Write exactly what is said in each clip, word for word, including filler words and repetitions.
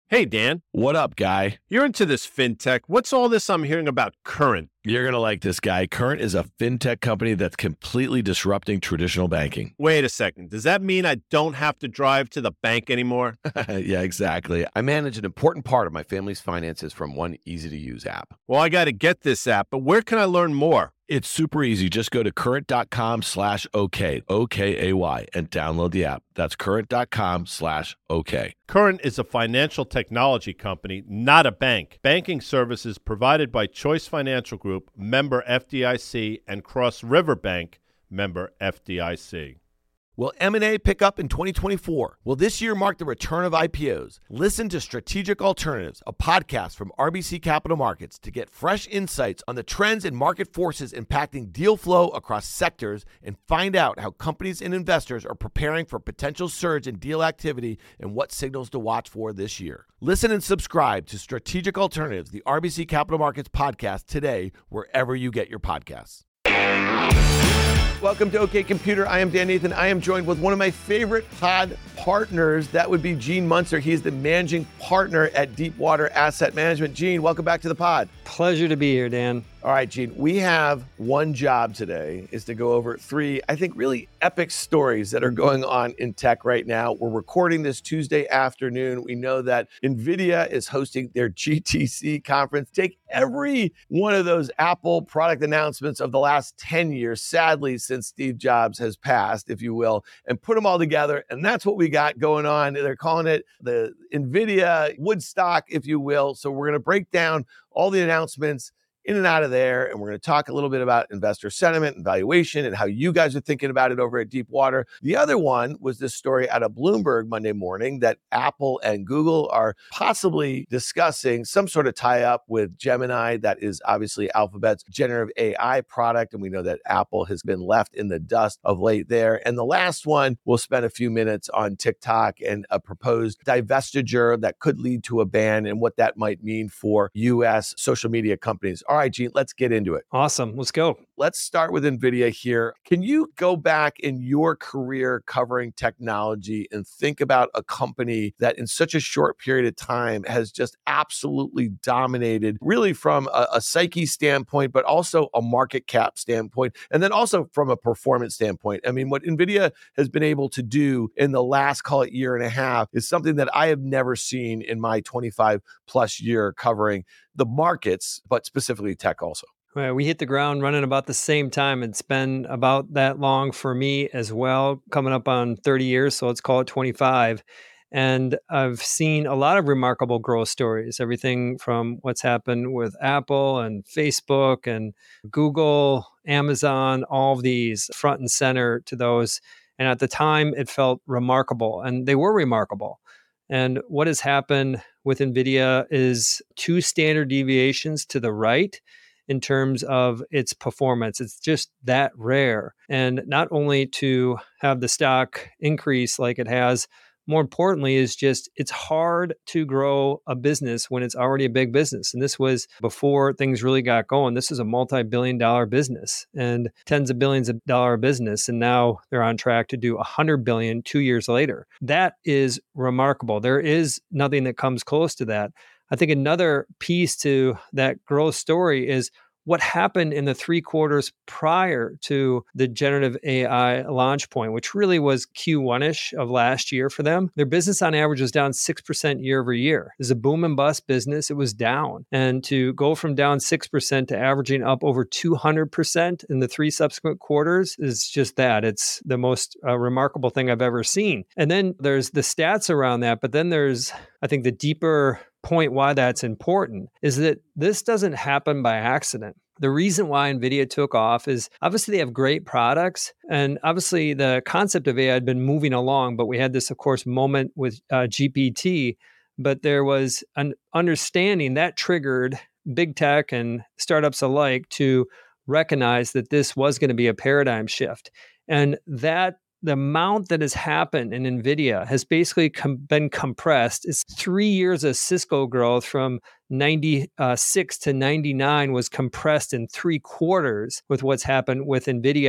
Hey, Dan. What up, guy? You're into this fintech. What's all this I'm hearing about Current? You're going to like this guy. Current is a fintech company that's completely disrupting traditional banking. Wait a second. Does that mean I don't have to drive to the bank anymore? Yeah, exactly. I manage an important part of my family's finances from one easy-to-use app. Well, I got to get this app, but where can I learn more? It's super easy. Just go to current.com slash OK, O K A Y, and download the app. That's current.com slash OK. Current is a financial technology company, not a bank. Banking services provided by Choice Financial Group, member F D I C, and Cross River Bank, member F D I C. Will M and A pick up in twenty twenty-four? Will this year mark the return of I P Os? Listen to Strategic Alternatives, a podcast from R B C Capital Markets, to get fresh insights on the trends and market forces impacting deal flow across sectors, and find out how companies and investors are preparing for potential surge in deal activity and what signals to watch for this year. Listen and subscribe to Strategic Alternatives, the R B C Capital Markets podcast, today, wherever you get your podcasts. Welcome to OK Computer. I am Dan Nathan. I am joined with one of my favorite pod partners. That would be Gene Munster. He is the managing partner at Deepwater Asset Management. Gene, welcome back to the pod. Pleasure to be here, Dan. All right, Gene, we have one job today, is to go over three, I think, really epic stories that are going on in tech right now. We're recording this Tuesday afternoon. We know that NVIDIA is hosting their G T C conference. Take every one of those Apple product announcements of the last ten years, sadly, since Steve Jobs has passed, if you will, and put them all together. And that's what we got going on. They're calling it the NVIDIA Woodstock, if you will. So we're going to break down all the announcements in and out of there, and we're going to talk a little bit about investor sentiment and valuation and how you guys are thinking about it over at Deepwater. The other one was this story out of Bloomberg Monday morning that Apple and Google are possibly discussing some sort of tie-up with Gemini. That is obviously Alphabet's generative A I product, and we know that Apple has been left in the dust of late there. And the last one, we'll spend a few minutes on TikTok and a proposed divestiture that could lead to a ban and what that might mean for U S social media companies. All right, Gene, let's get into it. Awesome. Let's go. Let's start with NVIDIA here. Can you go back in your career covering technology and think about a company that in such a short period of time has just absolutely dominated, really from a, a psyche standpoint, but also a market cap standpoint, and then also from a performance standpoint? I mean, what NVIDIA has been able to do in the last, call it year and a half, is something that I have never seen in my twenty-five plus year covering the markets, but specifically tech also. Well, we hit the ground running about the same time. It's been about that long for me as well, coming up on thirty years, so let's call it twenty-five. And I've seen a lot of remarkable growth stories, everything from what's happened with Apple and Facebook and Google, Amazon, all of these front and center to those. And at the time, it felt remarkable, and they were remarkable. And what has happened with NVIDIA is two standard deviations to the right in terms of its performance. It's just that rare. And not only to have the stock increase like it has, more importantly, is just it's hard to grow a business when it's already a big business. And this was before things really got going. This is a multi-billion dollar business and tens of billions of dollar business. And now they're on track to do one hundred billion two years later. That is remarkable. There is nothing that comes close to that. I think another piece to that growth story is what happened in the three quarters prior to the generative A I launch point, which really was Q one-ish of last year for them. Their business on average was down six percent year over year. It's a boom and bust business. It was down. And to go from down six percent to averaging up over two hundred percent in the three subsequent quarters is just that. It's the most uh, remarkable thing I've ever seen. And then there's the stats around that, but then there's, I think, the deeper point why that's important is that this doesn't happen by accident. The reason why NVIDIA took off is obviously they have great products, and obviously the concept of A I had been moving along, but we had this, of course, moment with uh, G P T, but there was an understanding that triggered big tech and startups alike to recognize that this was going to be a paradigm shift. And that the amount that has happened in NVIDIA has basically com- been compressed. It's three years of Cisco growth from ninety-six to ninety-nine was compressed in three quarters with what's happened with NVIDIA.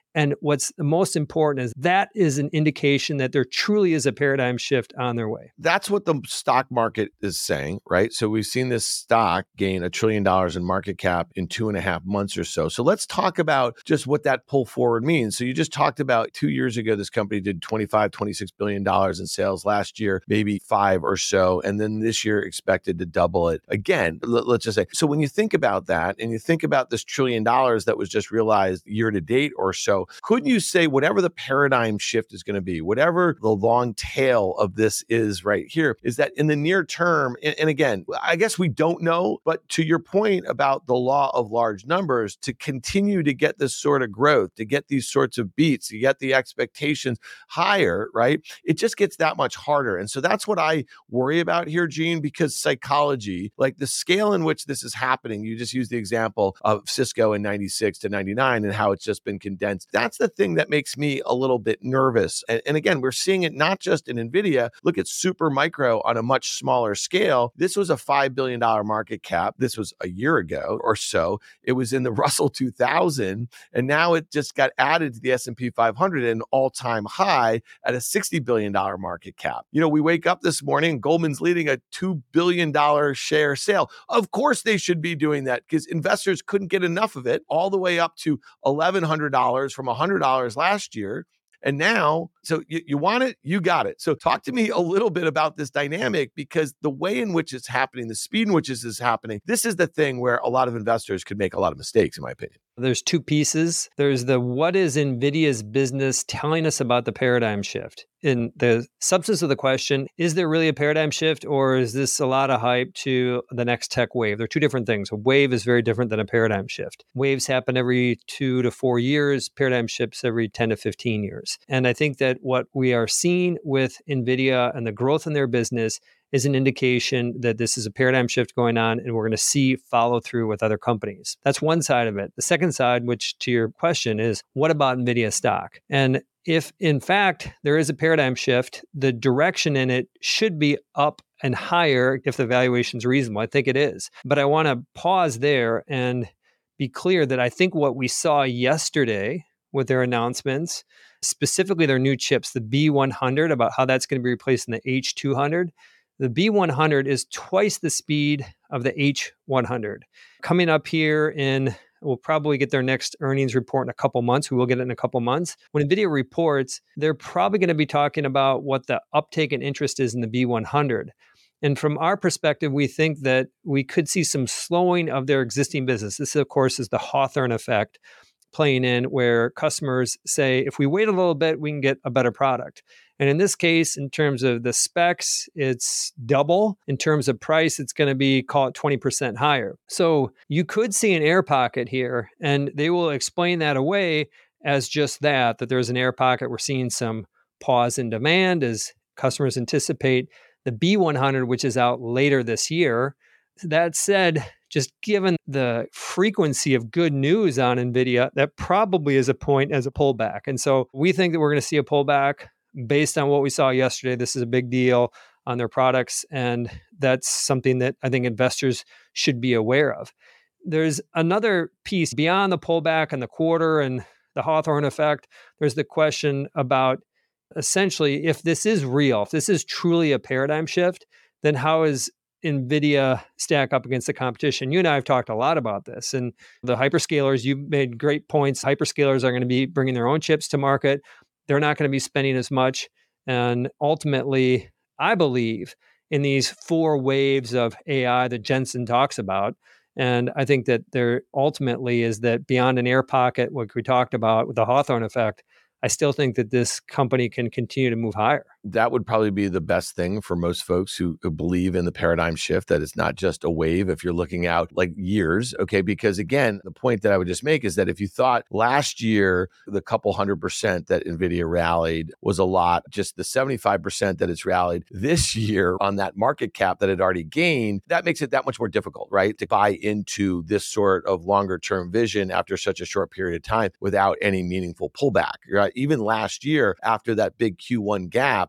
And what's the most important is that is an indication that there truly is a paradigm shift on their way. That's what the stock market is saying, right? So we've seen this stock gain a trillion dollars in market cap in two and a half months or so. So let's talk about just what that pull forward means. So you just talked about two years ago, this company did twenty-five, twenty-six billion dollars in sales last year, maybe five or so. And then this year expected to double it again. Let's just say, so when you think about that and you think about this trillion dollars that was just realized year to date or so, couldn't you say whatever the paradigm shift is going to be, whatever the long tail of this is right here, is that in the near term, and, and again, I guess we don't know, but to your point about the law of large numbers, to continue to get this sort of growth, to get these sorts of beats, to get the expectations higher, right? It just gets that much harder. And so that's what I worry about here, Gene, because psychology, like the scale in which this is happening, you just use the example of Cisco in ninety-six to ninety-nine and how it's just been condensed. That's the thing that makes me a little bit nervous. And, and again, we're seeing it not just in NVIDIA. Look at Supermicro on a much smaller scale. This was a five billion dollars market cap. This was a year ago or so. It was in the Russell two thousand, and now it just got added to the S and P five hundred at an all-time high at a sixty billion dollars market cap. You know, we wake up this morning, Goldman's leading a two billion dollars share sale. Of course they should be doing that because investors couldn't get enough of it, all the way up to eleven hundred dollars from one hundred dollars last year. And now, so you, you want it, you got it. So talk to me a little bit about this dynamic, because the way in which it's happening, the speed in which this is happening, this is the thing where a lot of investors could make a lot of mistakes, in my opinion. There's two pieces. There's the what is NVIDIA's business telling us about the paradigm shift? In the substance of the question, is there really a paradigm shift, or is this a lot of hype to the next tech wave? They're two different things. A wave is very different than a paradigm shift. Waves happen every two to four years, paradigm shifts every ten to fifteen years. And I think that what we are seeing with NVIDIA and the growth in their business is an indication that this is a paradigm shift going on, and we're going to see follow through with other companies. That's one side of it. The second side, which to your question, is what about NVIDIA stock? And if in fact there is a paradigm shift, the direction in it should be up and higher if the valuation is reasonable. I think it is. But I want to pause there and be clear that I think what we saw yesterday with their announcements, specifically their new chips, the B one hundred, about how that's going to be replaced in the H two hundred, the B one hundred is twice the speed of the H one hundred. Coming up here in, we'll probably get their next earnings report in a couple months. We will get it in a couple months. When NVIDIA reports, they're probably going to be talking about what the uptake and interest is in the B one hundred. And from our perspective, we think that we could see some slowing of their existing business. This, of course, is the Hawthorne effect playing in, where customers say, if we wait a little bit, we can get a better product. And in this case, in terms of the specs, it's double. In terms of price, it's going to be, call it twenty percent higher. So you could see an air pocket here, and they will explain that away as just that, that there's an air pocket. We're seeing some pause in demand as customers anticipate the B one hundred, which is out later this year. That said, just given the frequency of good news on NVIDIA, that probably is a point as a pullback. And so we think that we're going to see a pullback based on what we saw yesterday. This is a big deal on their products, and that's something that I think investors should be aware of. There's another piece beyond the pullback and the quarter and the Hawthorne effect. There's the question about essentially, if this is real, if this is truly a paradigm shift, then how is NVIDIA stack up against the competition? You and I have talked a lot about this, and the hyperscalers, you've made great points. Hyperscalers are going to be bringing their own chips to market. They're not going to be spending as much. And ultimately, I believe in these four waves of A I that Jensen talks about. And I think that there ultimately is that beyond an air pocket, what we talked about with the Hawthorne effect, I still think that this company can continue to move higher. That would probably be the best thing for most folks who, who believe in the paradigm shift, that it's not just a wave if you're looking out like years, okay? Because again, the point that I would just make is that if you thought last year, the couple hundred percent that NVIDIA rallied was a lot, just the seventy-five percent that it's rallied this year on that market cap that it already gained, that makes it that much more difficult, right? To buy into this sort of longer term vision after such a short period of time without any meaningful pullback, right? Even last year, after that big Q one gap,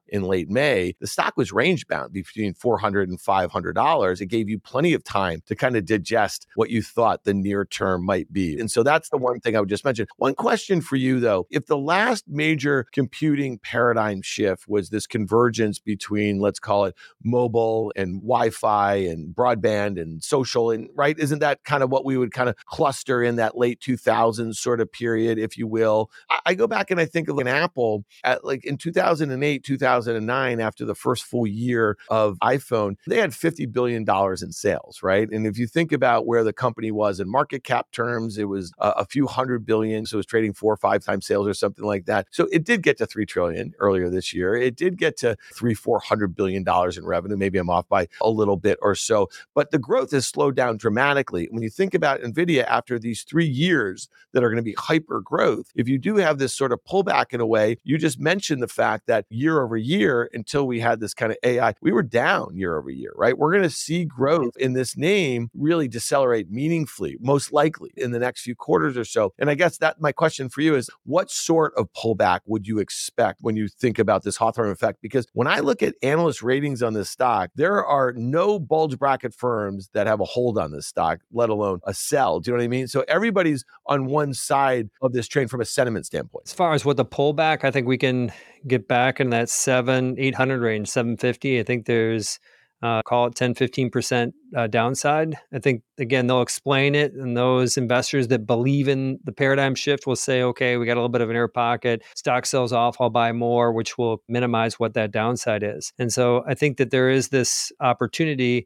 stock in late May, the stock was range bound between four hundred and five hundred dollars. It gave you plenty of time to kind of digest what you thought the near term might be. And so that's the one thing I would just mention. One question for you, though, if the last major computing paradigm shift was this convergence between, let's call it mobile and Wi-Fi and broadband and social, and right, isn't that kind of what we would kind of cluster in that late two thousands sort of period, if you will? I, I go back and I think of an Apple at like in two thousand eight, two thousand nine, after the first full year of iPhone, they had fifty billion dollars in sales, right? And if you think about where the company was in market cap terms, it was a, a few hundred billion. So it was trading four or five times sales or something like that. So it did get to three trillion earlier this year. It did get to three, four hundred billion dollars in revenue. Maybe I'm off by a little bit or so, but the growth has slowed down dramatically. When you think about NVIDIA after these three years that are going to be hyper growth, if you do have this sort of pullback in a way, you just mentioned the fact that year over year, until we had this kind of A I, we were down year over year, right? We're going to see growth in this name really decelerate meaningfully, most likely in the next few quarters or so. And I guess that my question for you is, what sort of pullback would you expect when you think about this Hawthorne effect? Because when I look at analyst ratings on this stock, there are no bulge bracket firms that have a hold on this stock, let alone a sell. Do you know what I mean? So everybody's on one side of this train from a sentiment standpoint. As far as what the pullback, I think we can get back in that seven, eight hundred range, seven fifty. I think there's Uh, call it ten, fifteen percent uh, downside. I think, again, they'll explain it. And those investors that believe in the paradigm shift will say, okay, we got a little bit of an air pocket. Stock sells off, I'll buy more, which will minimize what that downside is. And so I think that there is this opportunity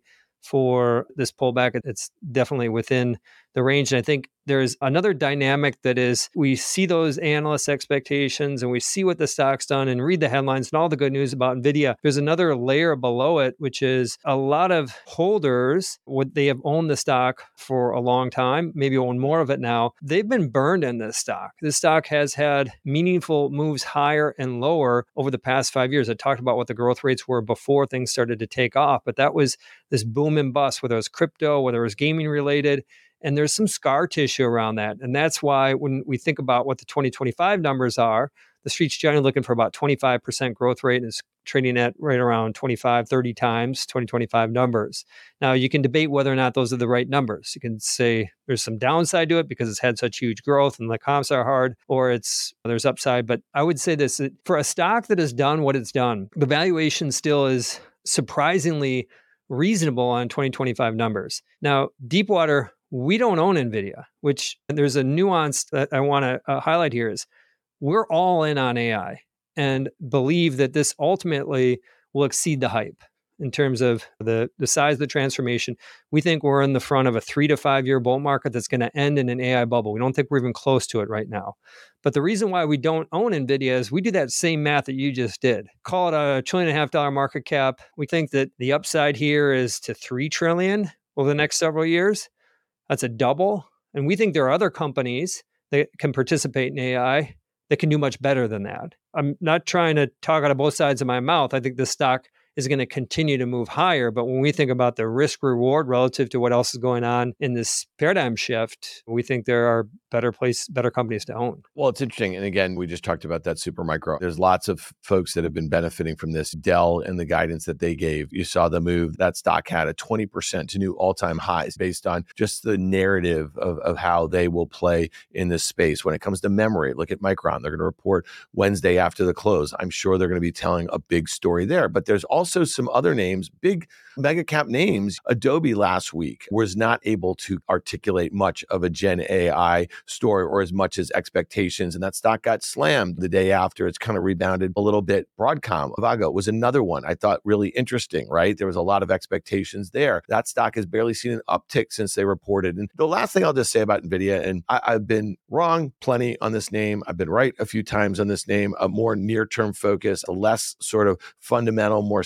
for this pullback. It's definitely within the range. And I think there's another dynamic that is, we see those analyst expectations and we see what the stock's done and read the headlines and all the good news about NVIDIA. There's another layer below it, which is a lot of holders, what they have owned the stock for a long time, maybe own more of it now. They've been burned in this stock. This stock has had meaningful moves higher and lower over the past five years. I talked about what the growth rates were before things started to take off, but that was this boom and bust, whether it was crypto, whether it was gaming related. And there's some scar tissue around that. And that's why when we think about what the twenty twenty-five numbers are, the street's generally looking for about twenty-five percent growth rate and is trading at right around twenty-five, thirty times twenty twenty-five numbers. Now, you can debate whether or not those are the right numbers. You can say there's some downside to it because it's had such huge growth and the comps are hard, or it's there's upside. But I would say this, for a stock that has done what it's done, the valuation still is surprisingly reasonable on twenty twenty-five numbers. Now, Deepwater, we don't own NVIDIA, which there's a nuance that I want to uh, highlight here is we're all in on A I and believe that this ultimately will exceed the hype in terms of the, the size of the transformation. We think we're in the front of a three to five year bull market that's going to end in an A I bubble. We don't think we're even close to it right now. But the reason why we don't own NVIDIA is we do that same math that you just did. Call it a trillion and a half dollar market cap. We think that the upside here is to three trillion over the next several years. That's a double. And we think there are other companies that can participate in A I that can do much better than that. I'm not trying to talk out of both sides of my mouth. I think this stock is going to continue to move higher. But when we think about the risk reward relative to what else is going on in this paradigm shift, we think there are better place, better companies to own. Well, it's interesting. And again, we just talked about that Supermicro. There's lots of folks that have been benefiting from this. Dell and the guidance that they gave, you saw the move. That stock had a twenty percent to new all-time highs based on just the narrative of, of how they will play in this space. When it comes to memory, look at Micron. They're going to report Wednesday after the close. I'm sure they're going to be telling a big story there. But there's also Also, some other names, big mega cap names. Adobe last week was not able to articulate much of a Gen A I story or as much as expectations. And that stock got slammed the day after. It's kind of rebounded a little bit. Broadcom, Avago was another one I thought really interesting, right? There was a lot of expectations there. That stock has barely seen an uptick since they reported. And the last thing I'll just say about NVIDIA, and I, I've been wrong plenty on this name. I've been right a few times on this name, a more near-term focus, a less sort of fundamental, more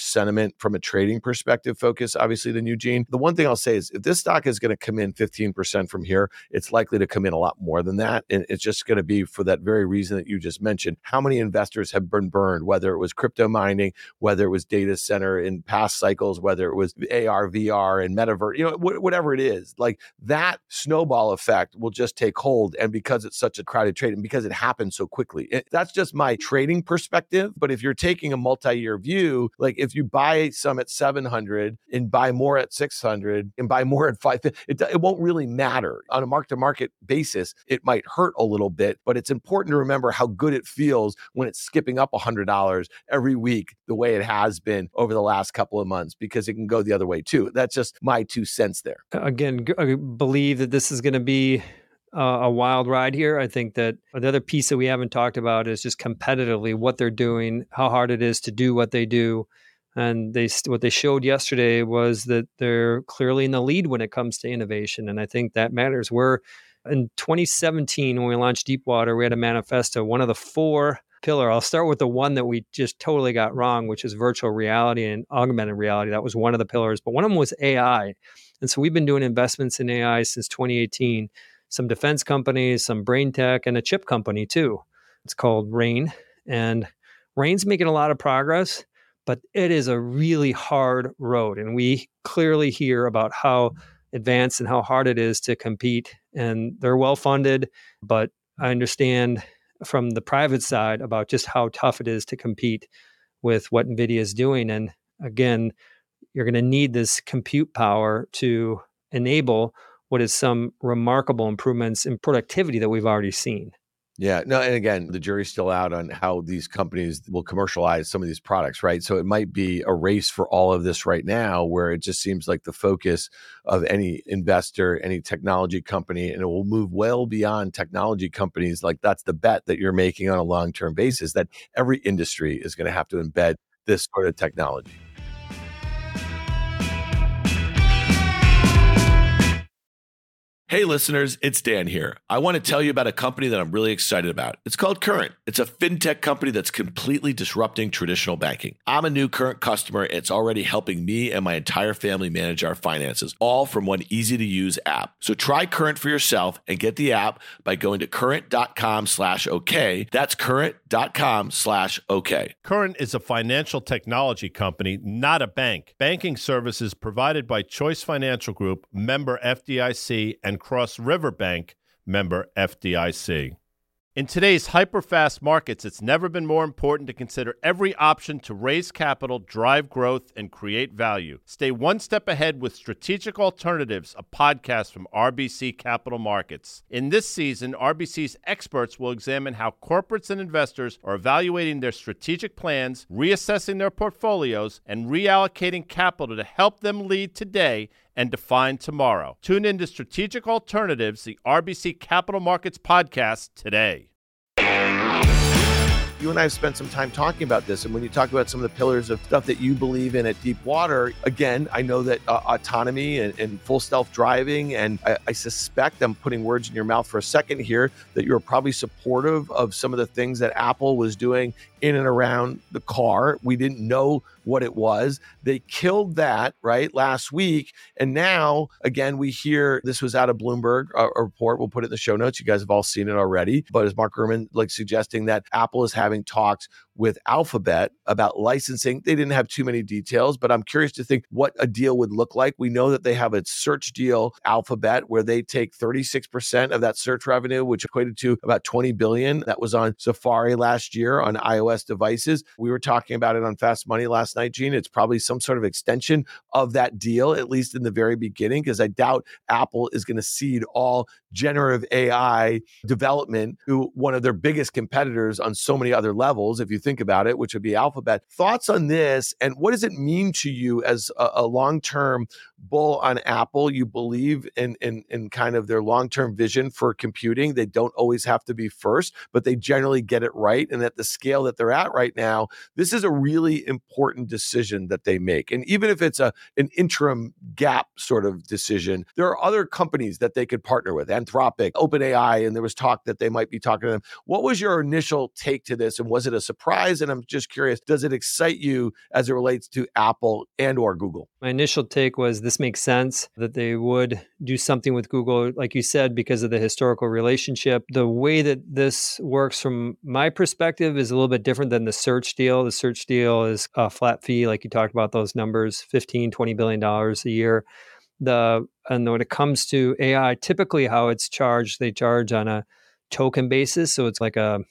sentiment from a trading perspective focus, obviously, than Eugene. The one thing I'll say is if this stock is going to come in fifteen percent from here, it's likely to come in a lot more than that. And it's just going to be for that very reason that you just mentioned. How many investors have been burned, whether it was crypto mining, whether it was data center in past cycles, whether it was A R, V R, and metaverse, you know, wh- whatever it is, like that snowball effect will just take hold. And because it's such a crowded trade and because it happens so quickly, it, that's just my trading perspective. But if you're taking a multi-year view, like if you buy some at seven hundred and buy more at six hundred and buy more at five, it, it won't really matter. On a mark-to-market basis, it might hurt a little bit, but it's important to remember how good it feels when it's skipping up one hundred dollars every week the way it has been over the last couple of months, because it can go the other way too. That's just my two cents there. Again, I believe that this is going to be uh, a wild ride here. I think that the other piece that we haven't talked about is just competitively what they're doing, how hard it is to do what they do. And they what they showed yesterday was that they're clearly in the lead when it comes to innovation. And I think that matters. We're in twenty seventeen, when we launched Deepwater, we had a manifesto. One of the four pillar, I'll start with the one that we just totally got wrong, which is virtual reality and augmented reality. That was one of the pillars, but one of them was A I. And so we've been doing investments in A I since twenty eighteen. Some defense companies, some brain tech, and a chip company too. It's called Rain. And Rain's making a lot of progress, but it is a really hard road. And we clearly hear about how advanced and how hard it is to compete. And they're well funded, but I understand from the private side about just how tough it is to compete with what NVIDIA is doing. And again, you're going to need this compute power to enable what is some remarkable improvements in productivity that we've already seen. Yeah, no, and again, the jury's still out on how these companies will commercialize some of these products, right? So it might be a race for all of this right now, where it just seems like the focus of any investor, any technology company, and it will move well beyond technology companies. Like that's the bet that you're making on a long-term basis, that every industry is going to have to embed this sort of technology. Hey listeners, it's Dan here. I want to tell you about a company that I'm really excited about. It's called Current. It's a fintech company that's completely disrupting traditional banking. I'm a new Current customer. And it's already helping me and my entire family manage our finances, all from one easy-to-use app. So try Current for yourself and get the app by going to current.com slash OK. That's current.com slash OK. Current is a financial technology company, not a bank. Banking services provided by Choice Financial Group, member F D I C, and Cross River Bank, member F D I C. In today's hyper-fast markets, it's never been more important to consider every option to raise capital, drive growth, and create value. Stay one step ahead with Strategic Alternatives, a podcast from R B C Capital Markets. In this season, R B C's experts will examine how corporates and investors are evaluating their strategic plans, reassessing their portfolios, and reallocating capital to help them lead today and define tomorrow. Tune in to Strategic Alternatives, the R B C Capital Markets podcast today. You and I have spent some time talking about this. And when you talk about some of the pillars of stuff that you believe in at Deepwater, again, I know that uh, autonomy and, and full self-driving, and I, I suspect I'm putting words in your mouth for a second here, that you're probably supportive of some of the things that Apple was doing in and around the car. We didn't know what it was. They killed that, right, last week. And now, again, we hear, this was out of Bloomberg, a, a report, we'll put it in the show notes. You guys have all seen it already. But as Mark Gurman like suggesting that Apple is having talks with Alphabet about licensing. They didn't have too many details, but I'm curious to think what a deal would look like. We know that they have a search deal, Alphabet, where they take thirty-six percent of that search revenue, which equated to about twenty billion dollars. That was on Safari last year on iOS devices. We were talking about it on Fast Money last night, Gene. It's probably some sort of extension of that deal, at least in the very beginning, because I doubt Apple is going to cede all generative A I development to one of their biggest competitors on so many other levels, if you think about it, which would be Alphabet. Thoughts on this, and what does it mean to you as a, a long-term bull on Apple. You believe in, in, in kind of their long-term vision for computing. They don't always have to be first, but they generally get it right. And at the scale that they're at right now, this is a really important decision that they make. And even if it's a an interim gap sort of decision, there are other companies that they could partner with, Anthropic, OpenAI, and there was talk that they might be talking to them. What was your initial take to this, and was it a surprise? And I'm just curious, does it excite you as it relates to Apple and or Google? My initial take was this makes sense that they would do something with Google, like you said, because of the historical relationship. The way that this works from my perspective is a little bit different than the search deal. The search deal is a flat fee, like you talked about those numbers, fifteen, twenty billion dollars a year. The and when it comes to A I, typically how it's charged, they charge on a token basis. So it's like a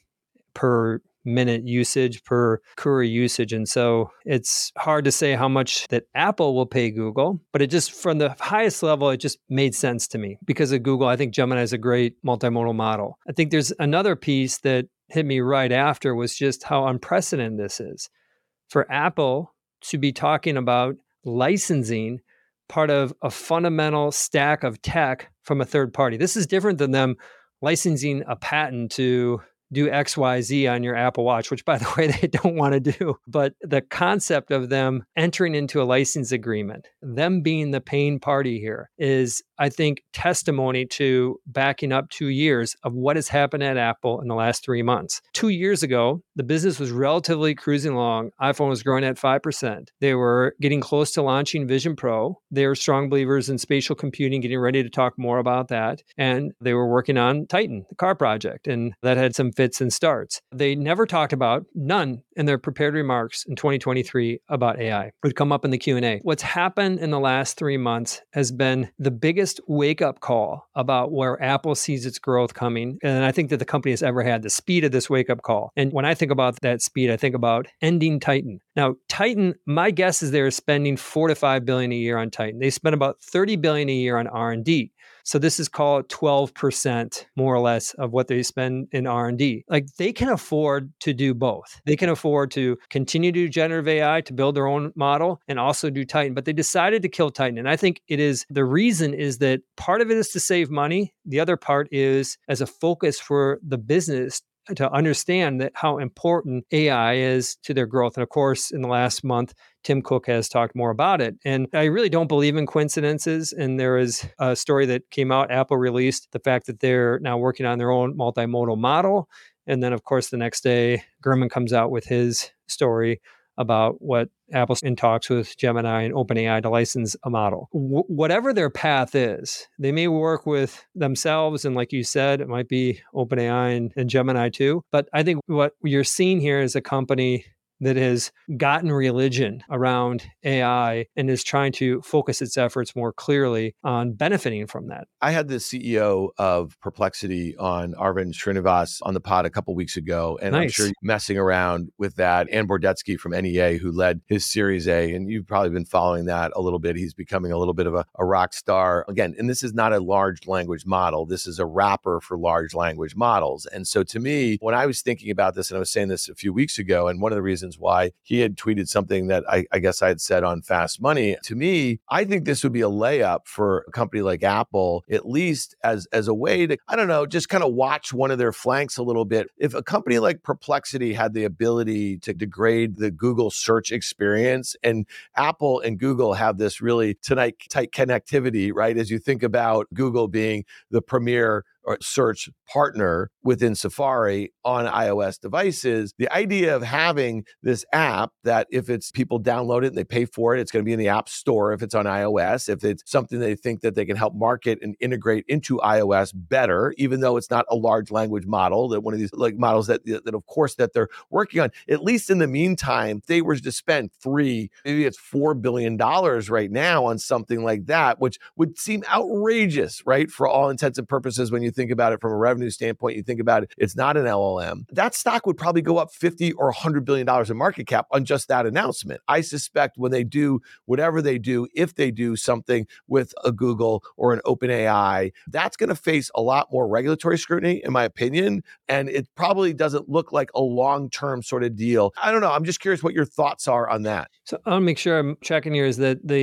per minute usage, per query usage. And so it's hard to say how much that Apple will pay Google, but it just, from the highest level, it just made sense to me. Because of Google, I think Gemini is a great multimodal model. I think there's another piece that hit me right after was just how unprecedented this is. For Apple to be talking about licensing part of a fundamental stack of tech from a third party. This is different than them licensing a patent to do X Y Z on your Apple Watch, which, by the way, they don't want to do. But the concept of them entering into a license agreement, them being the paying party here, is, I think, testimony to backing up two years of what has happened at Apple in the last three months. Two years ago, the business was relatively cruising along. iPhone was growing at five percent. They were getting close to launching Vision Pro. They were strong believers in spatial computing, getting ready to talk more about that. And they were working on Titan, the car project, and that had some fits and starts. They never talked about, none in their prepared remarks in twenty twenty-three about A I. It would come up in the Q and A. What's happened in the last three months has been the biggest wake-up call about where Apple sees its growth coming. And I think that the company has ever had, the speed of this wake-up call. And when I think about that speed, I think about ending Titan. Now, Titan, my guess is they're spending four to five billion a year on Titan. They spend about thirty billion a year on R and D. So this is called twelve percent more or less of what they spend in R and D. Like, they can afford to do both. They can afford to continue to do generative A I to build their own model and also do Titan, but they decided to kill Titan. And I think it is, the reason is that part of it is to save money. The other part is as a focus for the business to understand that how important A I is to their growth. And of course, in the last month, Tim Cook has talked more about it. And I really don't believe in coincidences. And there is a story that came out, Apple released the fact that they're now working on their own multimodal model. And then, of course, the next day, Gurman comes out with his story about what Apple's in talks with Gemini and OpenAI to license a model. W- whatever their path is, they may work with themselves. And like you said, it might be OpenAI and, and Gemini too. But I think what you're seeing here is a company that has gotten religion around A I and is trying to focus its efforts more clearly on benefiting from that. I had the C E O of Perplexity on, Arvind Srinivas, on the pod a couple weeks ago, and Nice. I'm sure you're messing around with that. Ann Bordetsky from N E A, who led his Series A, and you've probably been following that a little bit. He's becoming a little bit of a, a rock star. Again, and this is not a large language model. This is a wrapper for large language models. And so to me, when I was thinking about this, and I was saying this a few weeks ago, and one of the reasons why he had tweeted something that I, I guess I had said on Fast Money, to me, I think this would be a layup for a company like Apple, at least as, as a way to, I don't know, just kind of watch one of their flanks a little bit. If a company like Perplexity had the ability to degrade the Google search experience, and Apple and Google have this really tight, tight connectivity, right? As you think about Google being the premier or search partner within Safari on iOS devices, the idea of having this app that if it's people download it and they pay for it, it's going to be in the App Store if it's on iOS. If it's something they think that they can help market and integrate into iOS better, even though it's not a large language model, that one of these like models that, that of course, that they're working on, at least in the meantime, if they were to spend three, maybe it's four billion dollars right now on something like that, which would seem outrageous, right? For all intents and purposes, when you think about it from a revenue standpoint, you think about it, it's not an L L M. That stock would probably go up fifty or one hundred billion dollars in market cap on just that announcement. I suspect when they do whatever they do, if they do something with a Google or an OpenAI, that's going to face a lot more regulatory scrutiny, in my opinion. And it probably doesn't look like a long-term sort of deal. I don't know. I'm just curious what your thoughts are on that. So I'll make sure I'm checking here is that the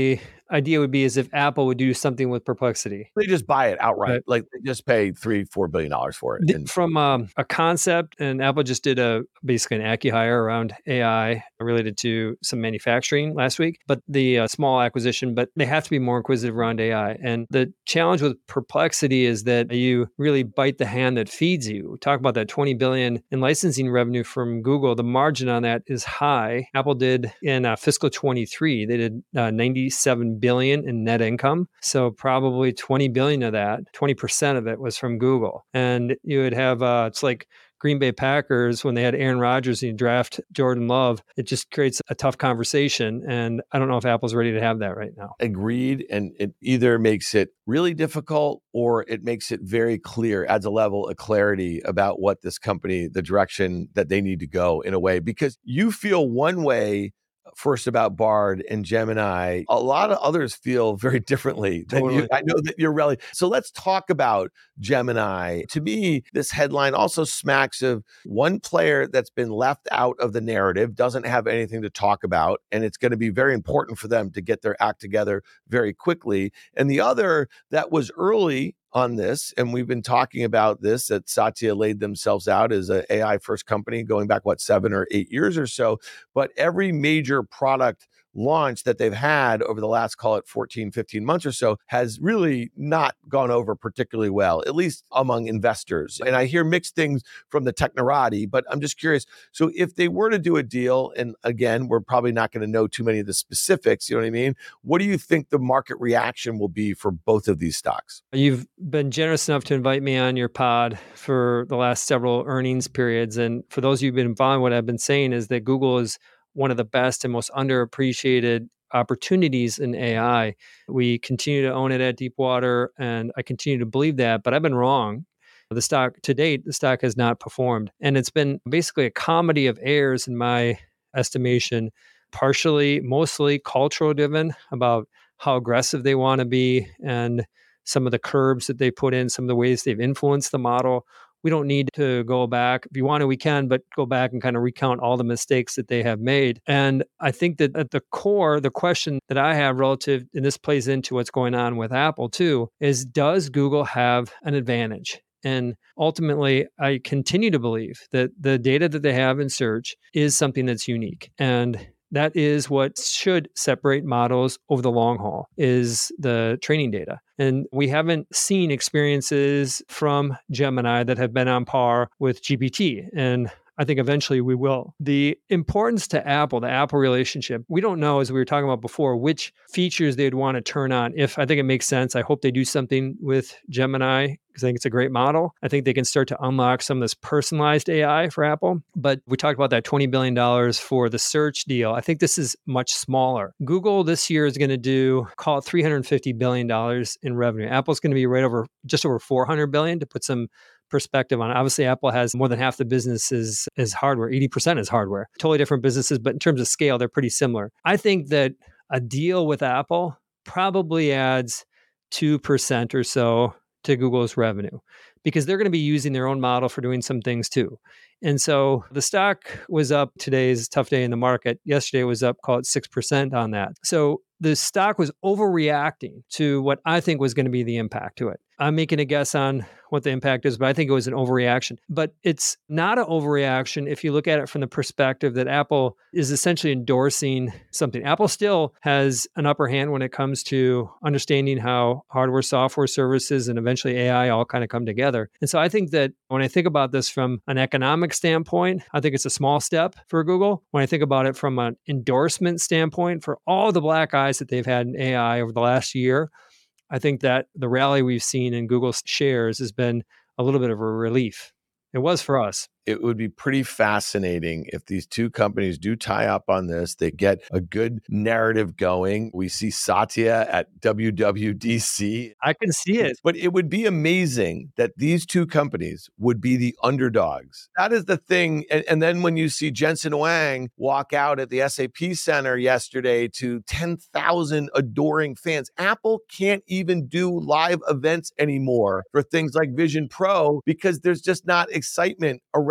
idea would be is if Apple would do something with Perplexity. They just buy it outright. Right. Like they just pay three, four billion dollars for it. The- And From um, a concept, and Apple just did a basically an acqui-hire around A I related to some manufacturing last week, but the uh, small acquisition, but they have to be more inquisitive around A I. And the challenge with Perplexity is that you really bite the hand that feeds you. Talk about that twenty billion dollars in licensing revenue from Google. The margin on that is high. Apple did in uh, fiscal twenty-three, they did uh, ninety-seven billion dollars in net income. So probably twenty billion dollars of that, twenty percent of it was from Google. And you would have, uh, it's like Green Bay Packers when they had Aaron Rodgers and you draft Jordan Love. It just creates a tough conversation. And I don't know if Apple's ready to have that right now. agreed. And it either makes it really difficult or it makes it very clear, adds a level of clarity about what this company, the direction that they need to go in a way, because you feel one way first about Bard and Gemini. A lot of others feel very differently than Totally. you. I know that you're really. So let's talk about Gemini. To me, this headline also smacks of one player that's been left out of the narrative, doesn't have anything to talk about, and it's going to be very important for them to get their act together very quickly. And the other that was early on this, and we've been talking about this, that Satya laid themselves out as an A I first company going back, what, seven or eight years or so. But every major product launch that they've had over the last, call it fourteen, fifteen months or so, has really not gone over particularly well, at least among investors. And I hear mixed things from the technorati, but I'm just curious. So if they were to do a deal, and again, we're probably not going to know too many of the specifics, you know what I mean? What do you think the market reaction will be for both of these stocks? You've been generous enough to invite me on your pod for the last several earnings periods. And for those of you who've been following, what I've been saying is that Google is one of the best and most underappreciated opportunities in A I. We continue to own it at Deepwater, and I continue to believe that, but I've been wrong. The stock, to date, the stock has not performed. And it's been basically a comedy of errors in my estimation, partially, mostly cultural driven about how aggressive they want to be and some of the curbs that they put in, some of the ways they've influenced the model. We don't need to go back. If you want to, we can, but go back and kind of recount all the mistakes that they have made. And I think that at the core, the question that I have relative, and this plays into what's going on with Apple too, is does Google have an advantage? And ultimately, I continue to believe that the data that they have in search is something that's unique. And that is what should separate models over the long haul, is the training data. And we haven't seen experiences from Gemini that have been on par with G P T. And I think eventually we will. The importance to Apple, the Apple relationship, we don't know, as we were talking about before, which features they'd want to turn on. If I think it makes sense, I hope they do something with Gemini because I think it's a great model. I think they can start to unlock some of this personalized A I for Apple. But we talked about that twenty billion dollars for the search deal. I think this is much smaller. Google this year is going to do, call it three hundred fifty billion dollars in revenue. Apple's going to be right over, just over four hundred billion dollars, to put some perspective on it. Obviously, Apple has more than half the business is, is hardware. eighty percent is hardware. Totally different businesses, but in terms of scale, they're pretty similar. I think that a deal with Apple probably adds two percent or so to Google's revenue because they're going to be using their own model for doing some things too. And so the stock was up. Today's a tough day in the market. Yesterday was up, call it six percent on that. So the stock was overreacting to what I think was going to be the impact to it. I'm making a guess on what the impact is, but I think it was an overreaction. But it's not an overreaction if you look at it from the perspective that Apple is essentially endorsing something. Apple still has an upper hand when it comes to understanding how hardware, software services, and eventually A I all kind of come together. And so I think that when I think about this from an economic standpoint, I think it's a small step for Google. When I think about it from an endorsement standpoint, for all the black eyes that they've had in A I over the last year, I think that the rally we've seen in Google's shares has been a little bit of a relief. It was for us. It would be pretty fascinating if these two companies do tie up on this. They get a good narrative going. We see Satya at W W D C. I can see it. But it would be amazing that these two companies would be the underdogs. That is the thing. And, and then when you see Jensen Huang walk out at the S A P Center yesterday to ten thousand adoring fans, Apple can't even do live events anymore for things like Vision Pro because there's just not excitement around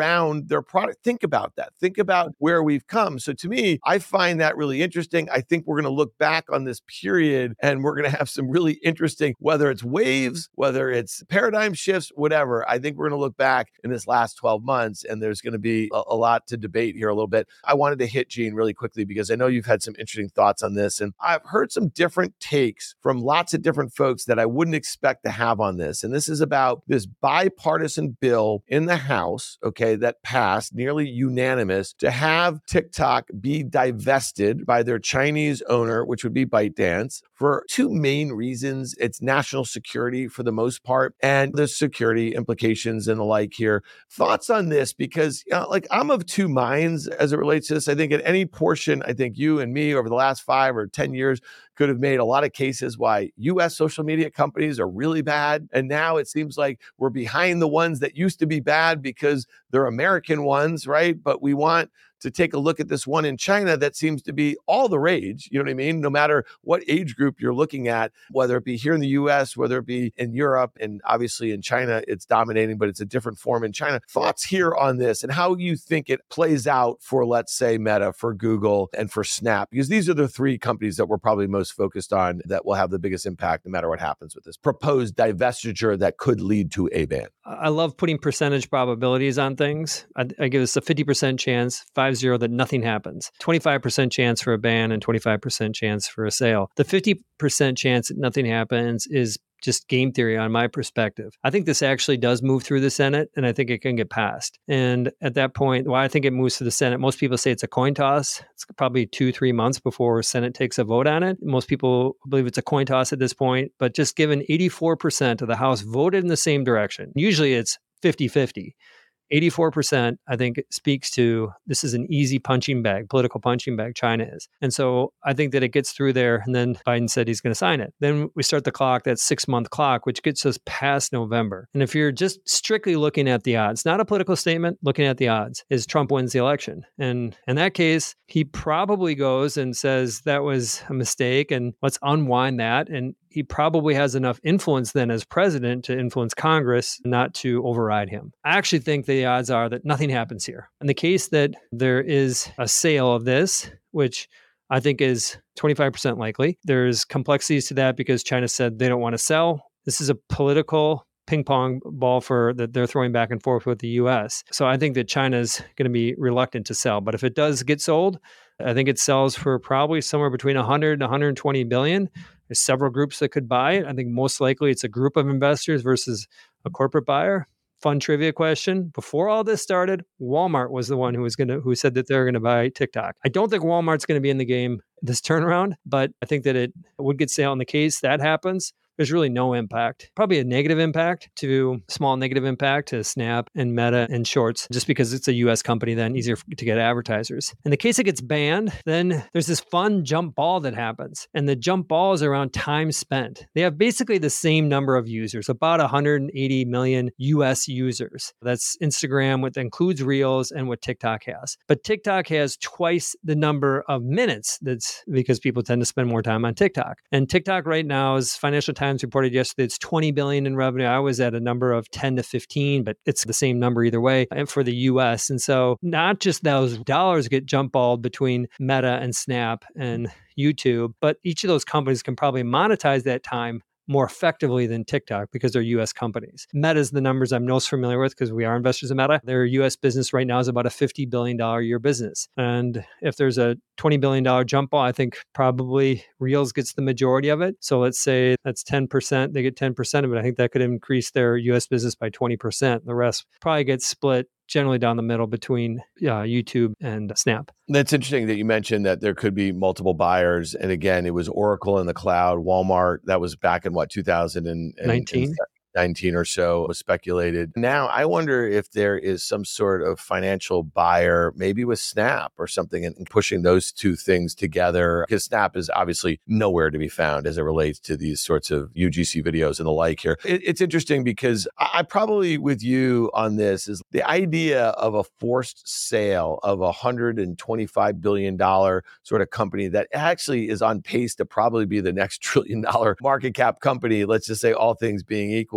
around their product. Think about that. Think about where we've come. So to me, I find that really interesting. I think we're going to look back on this period and we're going to have some really interesting, whether it's waves, whether it's paradigm shifts, whatever. I think we're going to look back in this last twelve months and there's going to be a, a lot to debate here a little bit. I wanted to hit Gene really quickly because I know you've had some interesting thoughts on this, and I've heard some different takes from lots of different folks that I wouldn't expect to have on this. And this is about this bipartisan bill in the House, okay, that passed nearly unanimous to have TikTok be divested by their Chinese owner, which would be ByteDance, for two main reasons. It's national security for the most part, and the security implications and the like here. Thoughts on this? Because, you know, like, I'm of two minds as it relates to this. I think at any portion, I think you and me over the last five or ten years could have made a lot of cases why U S social media companies are really bad. And now it seems like we're behind the ones that used to be bad because they're American ones, right? But we want to take a look at this one in China that seems to be all the rage, you know what I mean? No matter what age group you're looking at, whether it be here in the U S, whether it be in Europe, and obviously in China, it's dominating, but it's a different form in China. Thoughts here on this and how you think it plays out for, let's say, Meta, for Google, and for Snap? Because these are the three companies that we're probably most focused on that will have the biggest impact no matter what happens with this proposed divestiture that could lead to a ban. I love putting percentage probabilities on things. I, I give us a fifty percent chance, five zero, that nothing happens. twenty-five percent chance for a ban and twenty-five percent chance for a sale. The fifty percent chance that nothing happens is just game theory on my perspective. I think this actually does move through the Senate, and I think it can get passed. And at that point, why I think it moves to the Senate, most people say it's a coin toss. It's probably two, three months before Senate takes a vote on it. Most people believe it's a coin toss at this point, but just given eighty-four percent of the House voted in the same direction, usually it's fifty-fifty. eighty-four percent, I think, speaks to this is an easy punching bag, political punching bag, China is. And so I think that it gets through there. And then Biden said he's going to sign it. Then we start the clock, that six month clock, which gets us past November. And if you're just strictly looking at the odds, not a political statement, looking at the odds, is Trump wins the election. And in that case, he probably goes and says that was a mistake and let's unwind that. And he probably has enough influence then as president to influence Congress, not to override him. I actually think the odds are that nothing happens here. In the case that there is a sale of this, which I think is twenty-five percent likely, there's complexities to that because China said they don't want to sell. This is a political ping pong ball for that they're throwing back and forth with the U S. So I think that China's going to be reluctant to sell. But if it does get sold, I think it sells for probably somewhere between one hundred and one hundred twenty billion. There's several groups that could buy it. I think most likely it's a group of investors versus a corporate buyer. Fun trivia question. Before all this started, Walmart was the one who was going to, who said that they're going to buy TikTok. I don't think Walmart's going to be in the game this turnaround, but I think that it would get sale in the case that happens. There's really no impact, probably a negative impact to small negative impact to Snap and Meta and Shorts, just because it's a U S company, then easier to get advertisers. In the case it gets banned, then there's this fun jump ball that happens. And the jump ball is around time spent. They have basically the same number of users, about one hundred eighty million U S users. That's Instagram, which includes Reels and what TikTok has. But TikTok has twice the number of minutes. That's because people tend to spend more time on TikTok. And TikTok right now is Financial Times reported yesterday it's twenty billion in revenue. I was at a number of ten to fifteen, but it's the same number either way for the U S. And so not just those dollars get jump balled between Meta and Snap and YouTube, but each of those companies can probably monetize that time more effectively than TikTok because they're U S companies. Meta's the numbers I'm most familiar with because we are investors in Meta. Their U S business right now is about a fifty billion dollars a year business. And if there's a twenty billion dollars jump ball, I think probably Reels gets the majority of it. So let's say that's ten percent. They get ten percent of it. I think that could increase their U S business by twenty percent. The rest probably gets split generally down the middle between uh, YouTube and Snap. That's interesting that you mentioned that there could be multiple buyers. And again, it was Oracle in the cloud, Walmart. That was back in what, two thousand nineteen? nineteen or so was speculated. Now, I wonder if there is some sort of financial buyer, maybe with Snap or something, and pushing those two things together, because Snap is obviously nowhere to be found as it relates to these sorts of U G C videos and the like here. It, it's interesting because I, I probably with you on this is the idea of a forced sale of a one hundred twenty-five billion dollars sort of company that actually is on pace to probably be the next trillion dollar market cap company, let's just say all things being equal.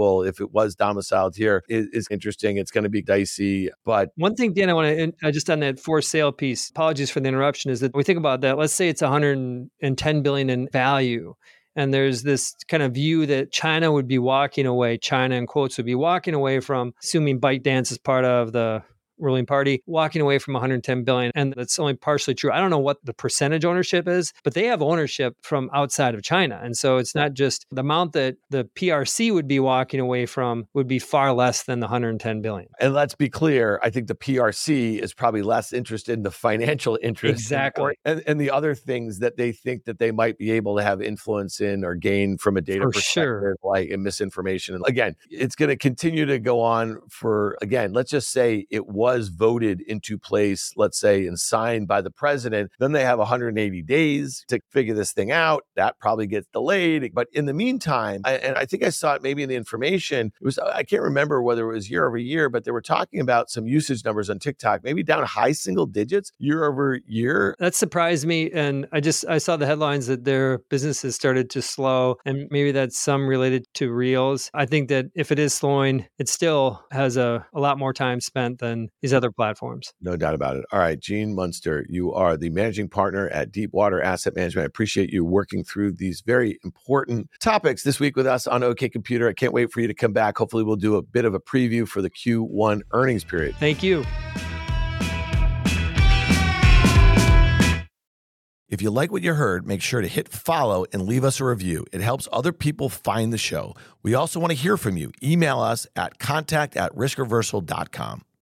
possible if it was domiciled here is, is interesting. It's going to be dicey, but one thing, Dan, I want to uh, just on that for sale piece, apologies for the interruption, is that we think about that. Let's say it's one hundred ten billion in value. And there's this kind of view that China would be walking away, China in quotes would be walking away from, assuming ByteDance is part of the ruling party, walking away from one hundred ten billion. And that's only partially true. I don't know what the percentage ownership is, but they have ownership from outside of China. And so it's not just the amount that the P R C would be walking away from would be far less than the one hundred ten billion. And let's be clear, I think the P R C is probably less interested in the financial interest. Exactly. And, and the other things that they think that they might be able to have influence in or gain from a data For perspective, sure. like in misinformation. And again, it's going to continue to go on for, again, let's just say it was was voted into place, let's say, and signed by the president, then they have one hundred eighty days to figure this thing out. That probably gets delayed. But in the meantime, I, and I think I saw it maybe in the information, it was, I can't remember whether it was year over year, but they were talking about some usage numbers on TikTok, maybe down high single digits year over year. That surprised me. And I just, I saw the headlines that their businesses started to slow, and maybe that's some related to Reels. I think that if it is slowing, it still has a, a lot more time spent than these other platforms. No doubt about it. All right, Gene Munster, you are the managing partner at Deepwater Asset Management. I appreciate you working through these very important topics this week with us on OK Computer. I can't wait for you to come back. Hopefully we'll do a bit of a preview for the Q one earnings period. Thank you. If you like what you heard, make sure to hit follow and leave us a review. It helps other people find the show. We also want to hear from you. Email us at contact at risk reversal dot com.